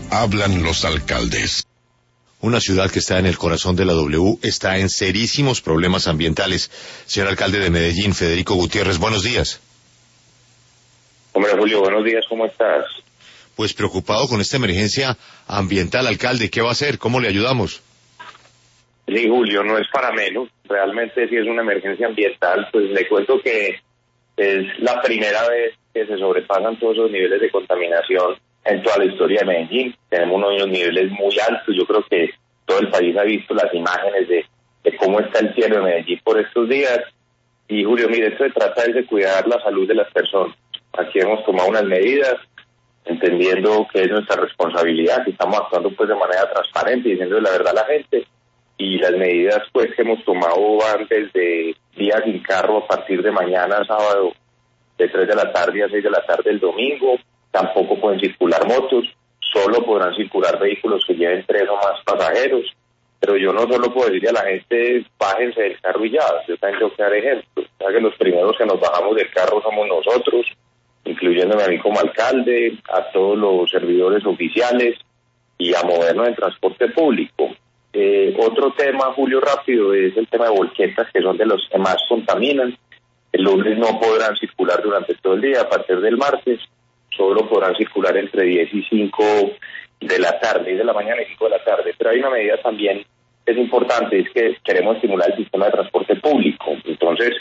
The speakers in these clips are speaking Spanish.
Hablan los alcaldes. Una ciudad que está en el corazón de la W está en serísimos problemas ambientales. Señor alcalde de Medellín, Federico Gutiérrez, buenos días. Hombre, Julio, buenos días, ¿cómo estás? Pues preocupado con esta emergencia ambiental, alcalde, ¿qué va a hacer? ¿Cómo le ayudamos? Sí, Julio, no es para menos. Realmente, si es una emergencia ambiental, pues le cuento que es la primera vez que se sobrepasan todos los niveles de contaminación en toda la historia de Medellín. Tenemos unos niveles muy altos. Yo creo que todo el país ha visto las imágenes de cómo está el cielo de Medellín por estos días. Y Julio, mire, esto se trata de cuidar la salud de las personas. Aquí hemos tomado unas medidas, entendiendo que es nuestra responsabilidad, que estamos actuando pues de manera transparente, diciendo la verdad a la gente. Y las medidas pues que hemos tomado van desde días sin carro a partir de mañana, sábado, de 3 de la tarde a 6 de la tarde el domingo. Tampoco pueden circular motos, solo podrán circular vehículos que lleven 3 o más pasajeros. Pero yo no solo puedo decirle a la gente, bájense del carro y ya, yo también tengo que dar ejemplo. Ya que los primeros que nos bajamos del carro somos nosotros, incluyéndome a mí como alcalde, a todos los servidores oficiales y a movernos en transporte público. Otro tema, Julio, rápido, es el tema de volquetas, que son de los que más contaminan. El lunes no podrán circular durante todo el día. A partir del martes solo podrán circular entre 10 y 5 de la tarde, 10 de la mañana y 5 de la tarde. Pero hay una medida también que es importante, es que queremos estimular el sistema de transporte público. Entonces,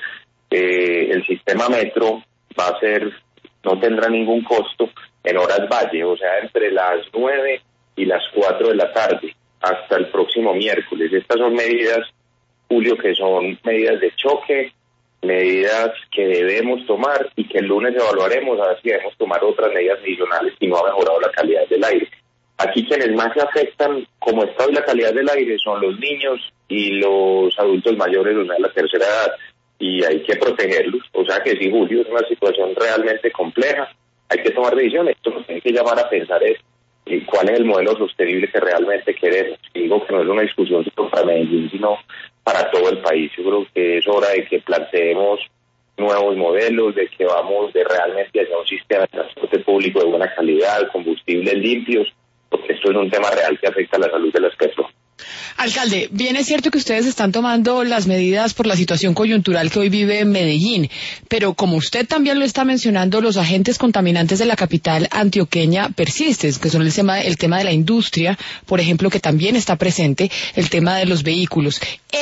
el sistema metro va a ser, no tendrá ningún costo en horas valle, o sea, entre las 9 y las 4 de la tarde hasta el próximo miércoles. Estas son medidas, Julio, que son medidas de choque, medidas que debemos tomar y que el lunes evaluaremos a ver si debemos tomar otras medidas adicionales si no ha mejorado la calidad del aire. Aquí quienes más se afectan, como está hoy la calidad del aire, son los niños y los adultos mayores, o sea, la tercera edad, y hay que protegerlos. O sea que sí, Julio, es una situación realmente compleja, hay que tomar decisiones. Esto nos tiene que llamar a pensar es cuál es el modelo sostenible que realmente queremos. Y digo que no es una discusión solo para Medellín, sino para todo el país. Yo creo que es hora de que planteemos nuevos modelos, de que vamos de realmente hacia un sistema de transporte público de buena calidad, combustibles limpios, porque esto es un tema real que afecta a la salud de las personas. Alcalde, bien es cierto que ustedes están tomando las medidas por la situación coyuntural que hoy vive en Medellín, pero como usted también lo está mencionando, los agentes contaminantes de la capital antioqueña persisten, que son el tema de la industria, por ejemplo, que también está presente, el tema de los vehículos.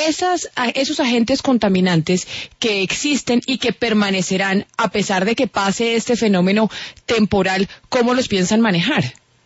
Esos agentes contaminantes que existen y que permanecerán a pesar de que pase este fenómeno temporal, ¿cómo los piensan manejar?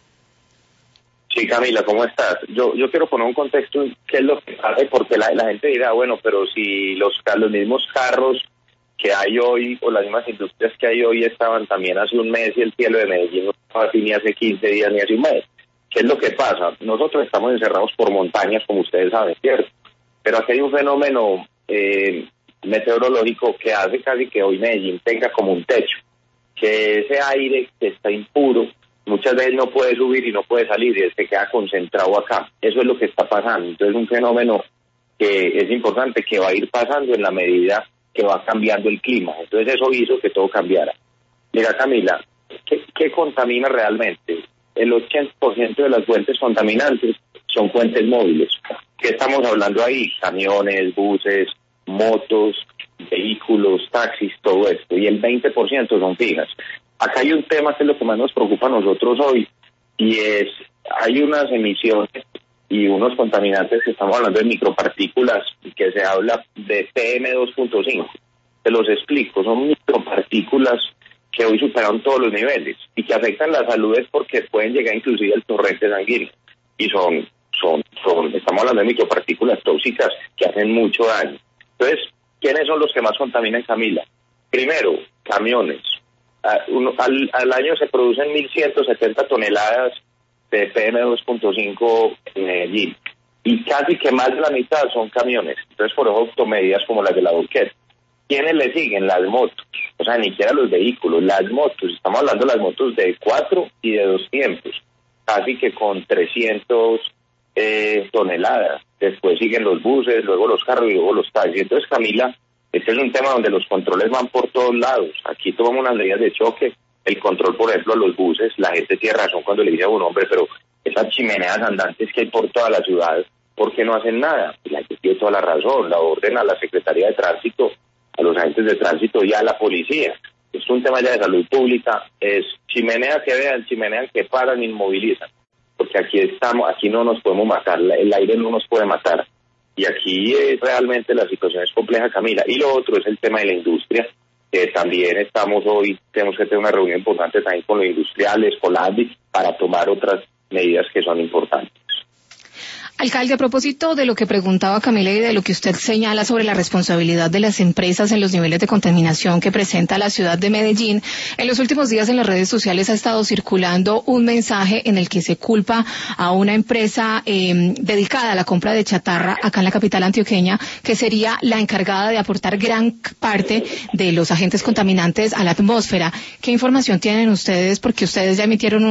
Sí, Camila, ¿cómo estás? Yo quiero poner un contexto, qué es lo que pasa, porque la gente dirá, bueno, pero si los mismos carros que hay hoy, o las mismas industrias que hay hoy estaban también hace un mes, y el cielo de Medellín no estaba así ni hace 15 días ni hace un mes. ¿Qué es lo que pasa? Nosotros estamos encerrados por montañas, como ustedes saben, ¿cierto? Pero aquí hay un fenómeno meteorológico que hace casi que hoy Medellín tenga como un techo, que ese aire que está impuro muchas veces no puede subir y no puede salir y se queda concentrado acá. Eso es lo que está pasando. Entonces es un fenómeno que es importante, que va a ir pasando en la medida que va cambiando el clima. Entonces eso hizo que todo cambiara. Mira, Camila, ¿qué contamina realmente? El 80% de las fuentes contaminantes son fuentes móviles. ¿Qué estamos hablando ahí? Camiones, buses, motos, vehículos, taxis, todo esto. Y el 20% son fijas. Acá hay un tema que es lo que más nos preocupa a nosotros hoy, y es, hay unas emisiones y unos contaminantes que estamos hablando de micropartículas, que se habla de PM2.5. Te los explico, son micropartículas que hoy superaron todos los niveles y que afectan la salud es porque pueden llegar inclusive al torrente sanguíneo. Y estamos hablando de micropartículas tóxicas que hacen mucho daño. Entonces, ¿quiénes son los que más contaminan, Camila? Primero, camiones. Al año se producen 1.170 toneladas de PM2.5 en Medellín, y casi que más de la mitad son camiones. Entonces, por eso medidas como las de la volqueta. ¿Quiénes le siguen? Las motos. O sea, ni siquiera los vehículos, las motos. Estamos hablando de las motos de 4 y de 2 tiempos, casi que con 300 toneladas. Después siguen los buses, luego los carros y luego los taxis. Entonces, Camila, este es un tema donde los controles van por todos lados. Aquí tomamos unas medidas de choque. El control, por ejemplo, a los buses, la gente tiene razón cuando le dice a un hombre, pero esas chimeneas andantes que hay por toda la ciudad, ¿por qué no hacen nada? Y la gente tiene toda la razón, la orden a la Secretaría de Tránsito, a los agentes de tránsito y a la policía. Es un tema ya de salud pública, es chimeneas que vean, chimeneas que paran, inmovilizan, porque aquí no nos podemos matar, el aire no nos puede matar, y aquí realmente la situación es compleja, Camila. Y lo otro es el tema de la industria, que también tenemos que tener una reunión importante también con los industriales, con la ANDI, para tomar otras medidas que son importantes. Alcalde, a propósito de lo que preguntaba Camila y de lo que usted señala sobre la responsabilidad de las empresas en los niveles de contaminación que presenta la ciudad de Medellín, en los últimos días en las redes sociales ha estado circulando un mensaje en el que se culpa a una empresa dedicada a la compra de chatarra acá en la capital antioqueña, que sería la encargada de aportar gran parte de los agentes contaminantes a la atmósfera. ¿Qué información tienen ustedes? Porque ustedes ya emitieron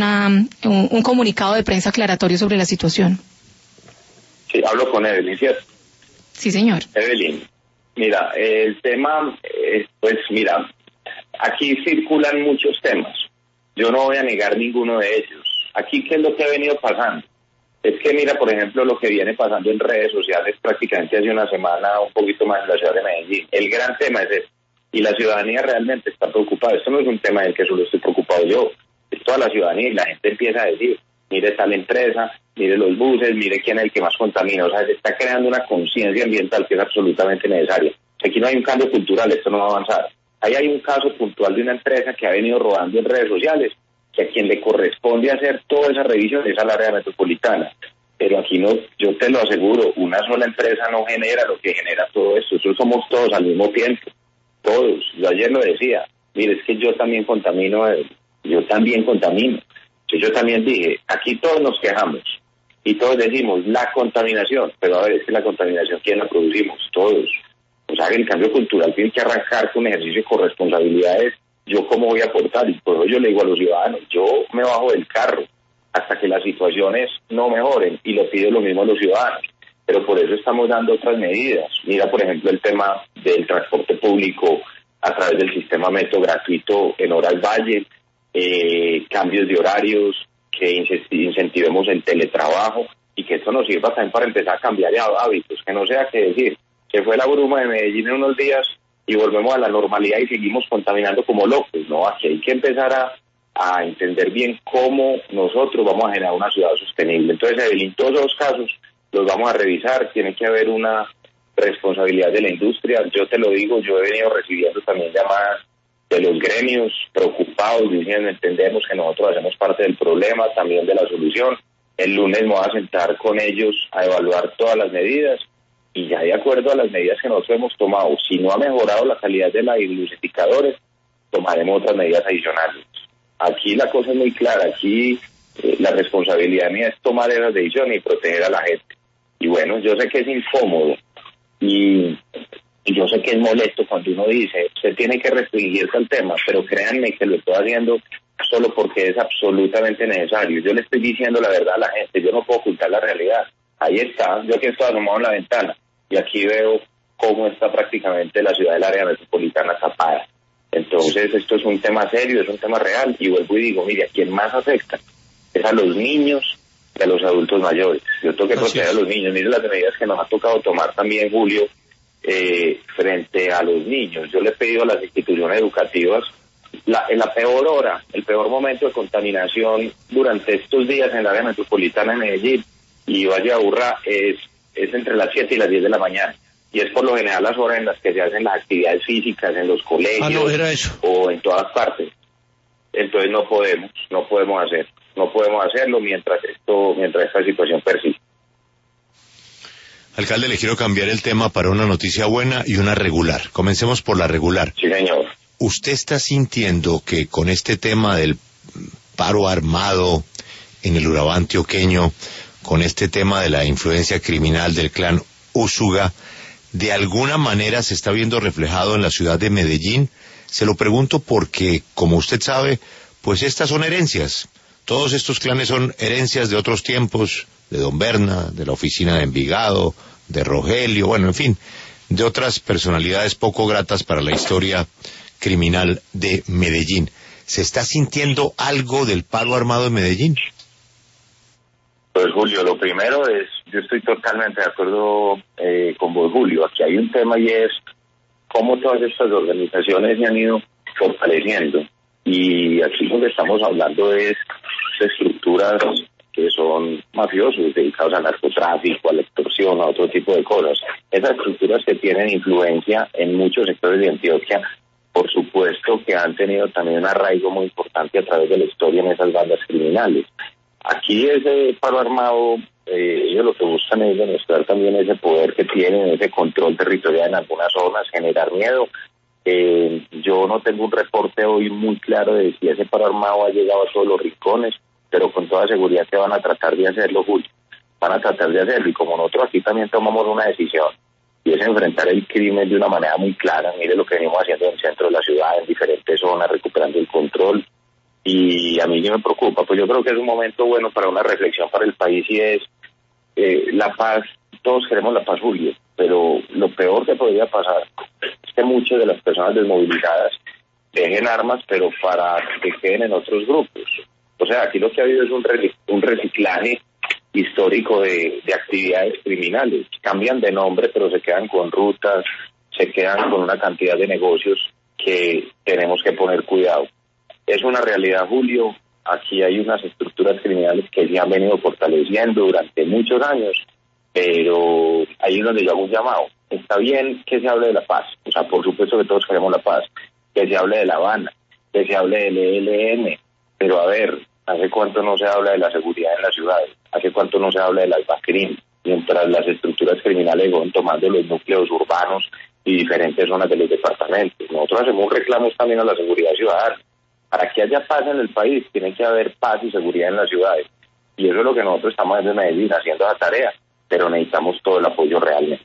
un comunicado de prensa aclaratorio sobre la situación. Sí, hablo con Evelyn, ¿cierto? Sí, señor. Evelyn, mira, el tema, pues mira, aquí circulan muchos temas. Yo no voy a negar ninguno de ellos. Aquí, ¿qué es lo que ha venido pasando? Es que mira, por ejemplo, lo que viene pasando en redes sociales prácticamente hace una semana, un poquito más en la ciudad de Medellín. El gran tema es ese. Y la ciudadanía realmente está preocupada. Esto no es un tema del que solo estoy preocupado yo. Es toda la ciudadanía y la gente empieza a decir, mire tal empresa, mire los buses, mire quién es el que más contamina. O sea, se está creando una conciencia ambiental que es absolutamente necesaria. Aquí no hay un cambio cultural, esto no va a avanzar. Ahí hay un caso puntual de una empresa que ha venido rodando en redes sociales, que a quien le corresponde hacer toda esa revisión es al área metropolitana. Pero aquí no, yo te lo aseguro, una sola empresa no genera lo que genera todo esto. Eso somos todos al mismo tiempo. Todos. Yo ayer lo decía, mire, es que yo también contamino. Yo también dije, aquí todos nos quejamos y todos decimos la contaminación, pero a ver, es que la contaminación, ¿quién la producimos? Todos. O sea, el cambio cultural tiene que arrancar con ejercicio de corresponsabilidades. Yo cómo voy a aportar, y por eso yo le digo a los ciudadanos, yo me bajo del carro hasta que las situaciones no mejoren, y lo pido lo mismo a los ciudadanos, pero por eso estamos dando otras medidas. Mira, por ejemplo, el tema del transporte público a través del sistema metro gratuito en Horas Valle, cambios de horarios, que incentivemos el teletrabajo y que esto nos sirva también para empezar a cambiar hábitos, que no sea que decir, se fue la bruma de Medellín en unos días y volvemos a la normalidad y seguimos contaminando como locos. No, aquí hay que empezar a entender bien cómo nosotros vamos a generar una ciudad sostenible. Entonces, Evelyn, todos los casos los vamos a revisar, tiene que haber una responsabilidad de la industria. Yo te lo digo, yo he venido recibiendo también llamadas de los gremios preocupados, diciendo, entendemos que nosotros hacemos parte del problema, también de la solución. El lunes me voy a sentar con ellos a evaluar todas las medidas y ya de acuerdo a las medidas que nosotros hemos tomado, si no ha mejorado la calidad de los lucificadores, tomaremos otras medidas adicionales. Aquí la cosa es muy clara, aquí la responsabilidad mía es tomar esas decisiones y proteger a la gente. Y bueno, yo sé que es incómodo y yo sé que es molesto cuando uno dice, usted tiene que restringirse al tema, pero créanme que lo estoy haciendo solo porque es absolutamente necesario. Yo le estoy diciendo la verdad a la gente, yo no puedo ocultar la realidad. Ahí está, yo aquí estoy asomado en la ventana y aquí veo cómo está prácticamente la ciudad del área metropolitana tapada. Entonces esto es un tema serio, es un tema real, y vuelvo y digo, mire, a quien más afecta es a los niños y a los adultos mayores. Yo tengo que proteger a los niños. Mire las medidas que nos ha tocado tomar también, Julio, frente a los niños. Yo le he pedido a las instituciones educativas, en la peor hora, el peor momento de contaminación durante estos días en el área metropolitana de Medellín y Valle de Aburrá es entre las 7 y las 10 de la mañana. Y es por lo general las horas en las que se hacen las actividades físicas en los colegios o en todas partes. Entonces no podemos hacerlo mientras esta situación persiste. Alcalde, le quiero cambiar el tema para una noticia buena y una regular. Comencemos por la regular. Sí, señor. ¿Usted está sintiendo que con este tema del paro armado en el Urabá antioqueño, con este tema de la influencia criminal del clan Úsuga, de alguna manera se está viendo reflejado en la ciudad de Medellín? Se lo pregunto porque, como usted sabe, pues estas son herencias. Todos estos clanes son herencias de otros tiempos, de Don Berna, de la oficina de Envigado, de Rogelio, bueno, en fin, de otras personalidades poco gratas para la historia criminal de Medellín. ¿Se está sintiendo algo del paro armado en Medellín? Julio, lo primero es, yo estoy totalmente de acuerdo con vos, Julio. Aquí hay un tema y es cómo todas estas organizaciones se han ido fortaleciendo. Y aquí lo que estamos hablando es de estructuras que son mafiosos, dedicados al narcotráfico, a la extorsión, a otro tipo de cosas. Esas estructuras que tienen influencia en muchos sectores de Antioquia, por supuesto que han tenido también un arraigo muy importante a través de la historia en esas bandas criminales. Aquí ese paro armado, ellos lo que buscan es demostrar también ese poder que tienen, ese control territorial en algunas zonas, generar miedo. Yo no tengo un reporte hoy muy claro de si ese paro armado ha llegado a todos los rincones, pero con toda seguridad que van a tratar de hacerlo, Julio. Van a tratar de hacerlo, y como nosotros aquí también tomamos una decisión, y es enfrentar el crimen de una manera muy clara. Mire lo que venimos haciendo en el centro de la ciudad, en diferentes zonas, recuperando el control, y a mí sí me preocupa, pues yo creo que es un momento bueno para una reflexión para el país, y es la paz. Todos queremos la paz, Julio, pero lo peor que podría pasar es que muchas de las personas desmovilizadas dejen armas, pero para que queden en otros grupos. O sea, aquí lo que ha habido es un reciclaje histórico de actividades criminales. Cambian de nombre, pero se quedan con rutas, se quedan con una cantidad de negocios que tenemos que poner cuidado. Es una realidad, Julio. Aquí hay unas estructuras criminales que se han venido fortaleciendo durante muchos años, pero ahí es donde yo hago un llamado. Está bien que se hable de la paz, o sea, por supuesto que todos queremos la paz, que se hable de La Habana, que se hable del ELN, pero a ver, ¿hace cuánto no se habla de la seguridad en las ciudades? ¿Hace cuánto no se habla de las BACRIM? Mientras las estructuras criminales van tomando los núcleos urbanos y diferentes zonas de los departamentos. Nosotros hacemos reclamos también a la seguridad ciudadana. Para que haya paz en el país, tiene que haber paz y seguridad en las ciudades. Y eso es lo que nosotros estamos haciendo en Medellín, haciendo la tarea, pero necesitamos todo el apoyo realmente.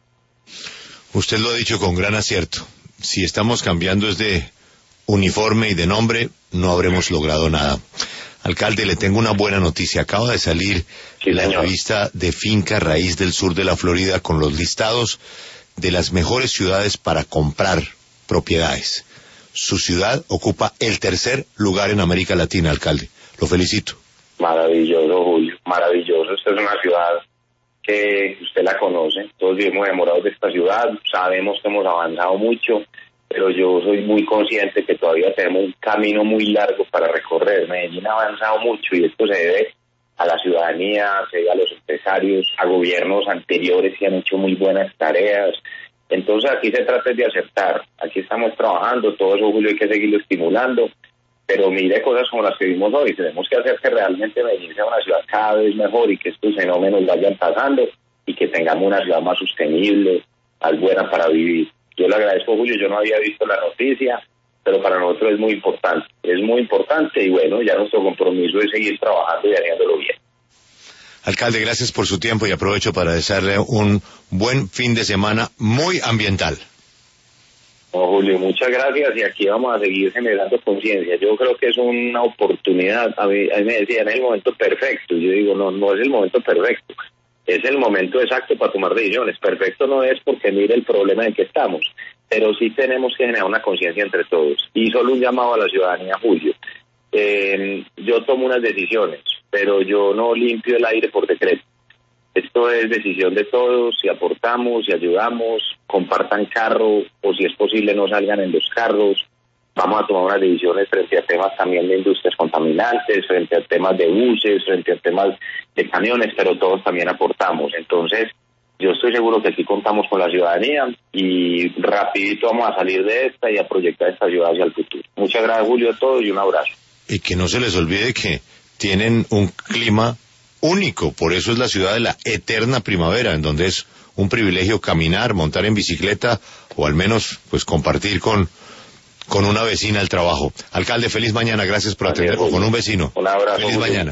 Usted lo ha dicho con gran acierto. Si estamos cambiando es de uniforme y de nombre, no habremos logrado nada. Alcalde, le tengo una buena noticia. Acaba de salir la revista de Finca Raíz del sur de la Florida con los listados de las mejores ciudades para comprar propiedades. Su ciudad ocupa el 3er lugar en América Latina, alcalde. Lo felicito. Maravilloso, Julio. Maravilloso. Esta es una ciudad que usted la conoce. Todos vivimos enamorados de esta ciudad. Sabemos que hemos avanzado mucho, pero yo soy muy consciente que todavía tenemos un camino muy largo para recorrer. Medellín ha avanzado mucho y esto se debe a la ciudadanía, se debe a los empresarios, a gobiernos anteriores que han hecho muy buenas tareas. Entonces aquí se trata de aceptar, aquí estamos trabajando, todo eso, Julio, hay que seguirlo estimulando, pero mire cosas como las que vimos hoy, tenemos que hacer que realmente Medellín sea una ciudad cada vez mejor y que estos fenómenos vayan pasando y que tengamos una ciudad más sostenible, más buena para vivir. Yo le agradezco, Julio, yo no había visto la noticia, pero para nosotros es muy importante y bueno, ya nuestro compromiso es seguir trabajando y haciéndolo bien. Alcalde, gracias por su tiempo y aprovecho para desearle un buen fin de semana muy ambiental. No, Julio, muchas gracias y aquí vamos a seguir generando conciencia. Yo creo que es una oportunidad. A mí me decían, es el momento perfecto. Yo digo, no es el momento perfecto. Es el momento exacto para tomar decisiones. Perfecto no es porque mire el problema en que estamos, pero sí tenemos que generar una conciencia entre todos. Y solo un llamado a la ciudadanía, Julio. Yo tomo unas decisiones, pero yo no limpio el aire por decreto. Esto es decisión de todos, si aportamos, si ayudamos, compartan carro, o si es posible no salgan en los carros. Vamos a tomar unas decisiones frente a temas también de industrias contaminantes, frente a temas de buses, frente a temas de camiones, pero todos también aportamos. Entonces, yo estoy seguro que aquí contamos con la ciudadanía y rapidito vamos a salir de esta y a proyectar esta ciudad hacia el futuro. Muchas gracias, Julio, a todos y un abrazo. Y que no se les olvide que tienen un clima único, por eso es la ciudad de la eterna primavera, en donde es un privilegio caminar, montar en bicicleta o al menos pues compartir con una vecina el trabajo. Alcalde, feliz mañana, gracias por atender, o con un vecino. Un abrazo. Feliz mañana.